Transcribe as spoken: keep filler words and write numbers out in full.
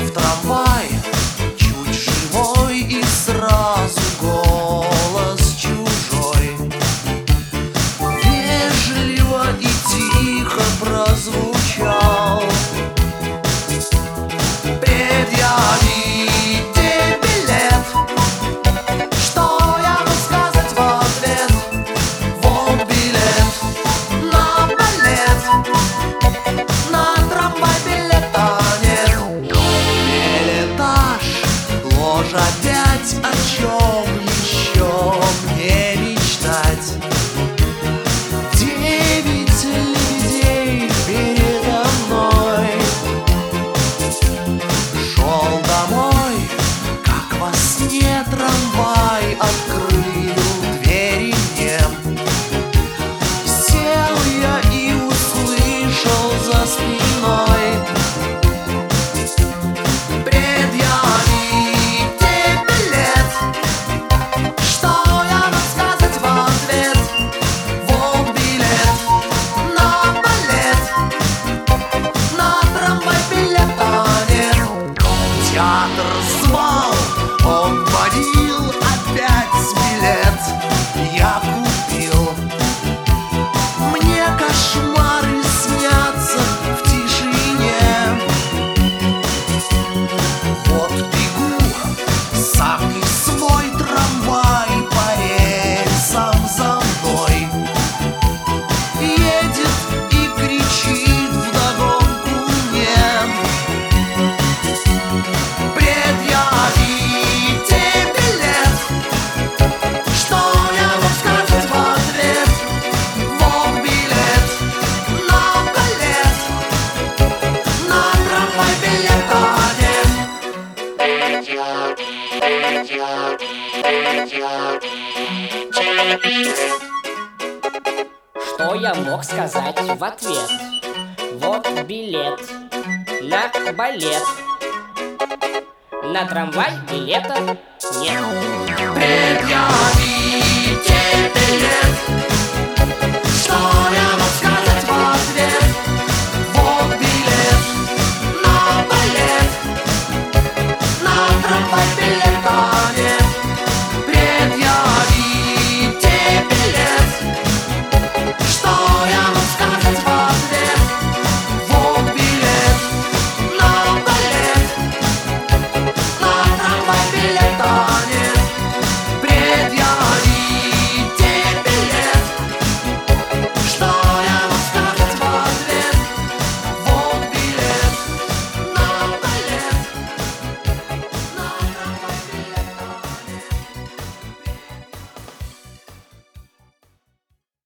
в трамвай, чуть живой и сразу голос чужой. Вежливо и тихо прозвучал: предъявите билет. Что я мог сказать в ответ? Вот билет на балет, на трамвай билета нет. Билетаж, ложь опять, о чем еще мне мечтать? Девять лебедей передо мной. Шел домой, как во сне трамвай открыл двери мне. Сел я и услышал за спиной: предъявите билет. Что я мог сказать в ответ? Вот билет на балет, на трамвай билета нет. Театр звал, он манил, опять билет я купил. Мне кошмары снятся в тишине. Вот бегу, сам не свой, трамвай по рельсам за мной едет и кричит вдогонку мне: предъявите билет. Что я мог сказать в ответ? Вот билет на балет, на трамвай билета нет. Что я мог сказать в ответ? Вот билет на балет, на трамвай билета нет. Предъявите